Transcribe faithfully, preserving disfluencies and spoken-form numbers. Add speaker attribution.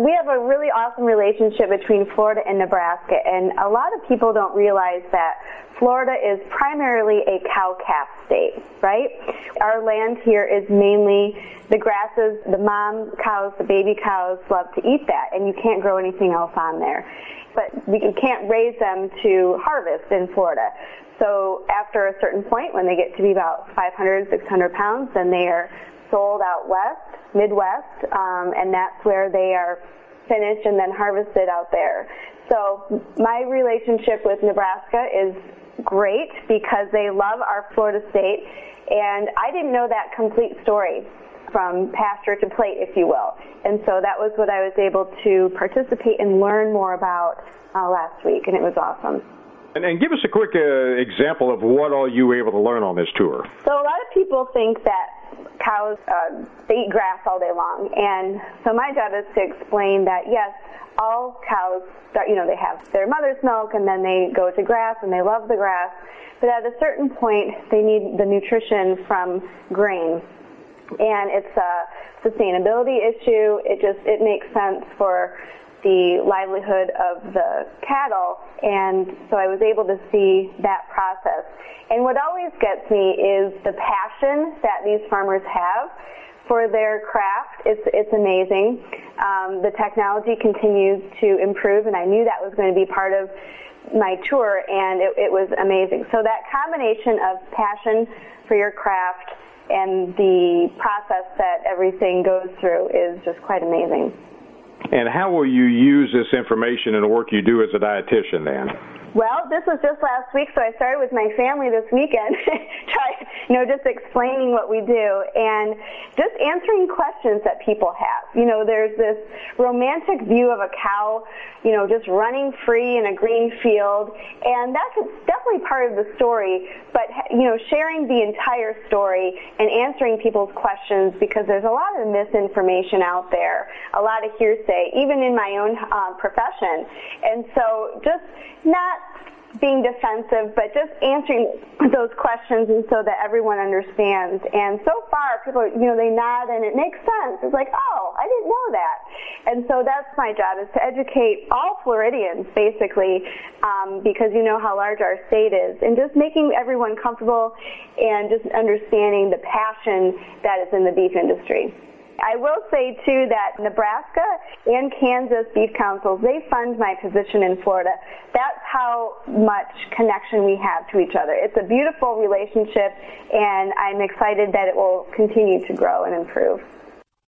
Speaker 1: we have a really awesome relationship between Florida and Nebraska, and a lot of people don't realize that Florida is primarily a cow-calf state, right? Our land here is mainly the grasses. The mom cows, the baby cows love to eat that, and you can't grow anything else on there. But you can't raise them to harvest in Florida. So after a certain point, when they get to be about five hundred, six hundred pounds, then they are sold out west, Midwest, um, and that's where they are finished and then harvested out there. So my relationship with Nebraska is great because they love our Florida state, and I didn't know that complete story from pasture to plate, if you will. And so that was what I was able to participate and learn more about uh, last week, and it was awesome.
Speaker 2: And, and give us a quick uh, example of what all you were able to learn on this tour.
Speaker 1: So a lot of people think that cows, uh, they eat grass all day long, and so my job is to explain that, yes, all cows start, you know, they have their mother's milk and then they go to grass and they love the grass, but at a certain point they need the nutrition from grain. And it's a sustainability issue. It just, it makes sense for the livelihood of the cattle, and so I was able to see that process. And what always gets me is the passion that these farmers have for their craft. It's, it's amazing. Um, the technology continues to improve, and I knew that was going to be part of my tour, and it, it was amazing. So that combination of passion for your craft and the process that everything goes through is just quite amazing.
Speaker 2: And how will you use this information in the work you do as a dietitian then?
Speaker 1: Well, this was just last week, so I started with my family this weekend, try, you know, just explaining what we do and just answering questions that people have. You know, there's this romantic view of a cow, you know, just running free in a green field, and that's definitely part of the story, but, you know, sharing the entire story and answering people's questions, because there's a lot of misinformation out there, a lot of hearsay, even in my own uh, profession. And so just not being defensive, but just answering those questions and so that everyone understands. And so far, people, you know, they nod and it makes sense. It's like, oh, I didn't know that. And so that's my job, is to educate all Floridians, basically, um, because you know how large our state is, and just making everyone comfortable and just understanding the passion that is in the beef industry. I will say, too, that Nebraska and Kansas beef councils, they fund my position in Florida. That's how much connection we have to each other. It's a beautiful relationship, and I'm excited that it will continue to grow and improve.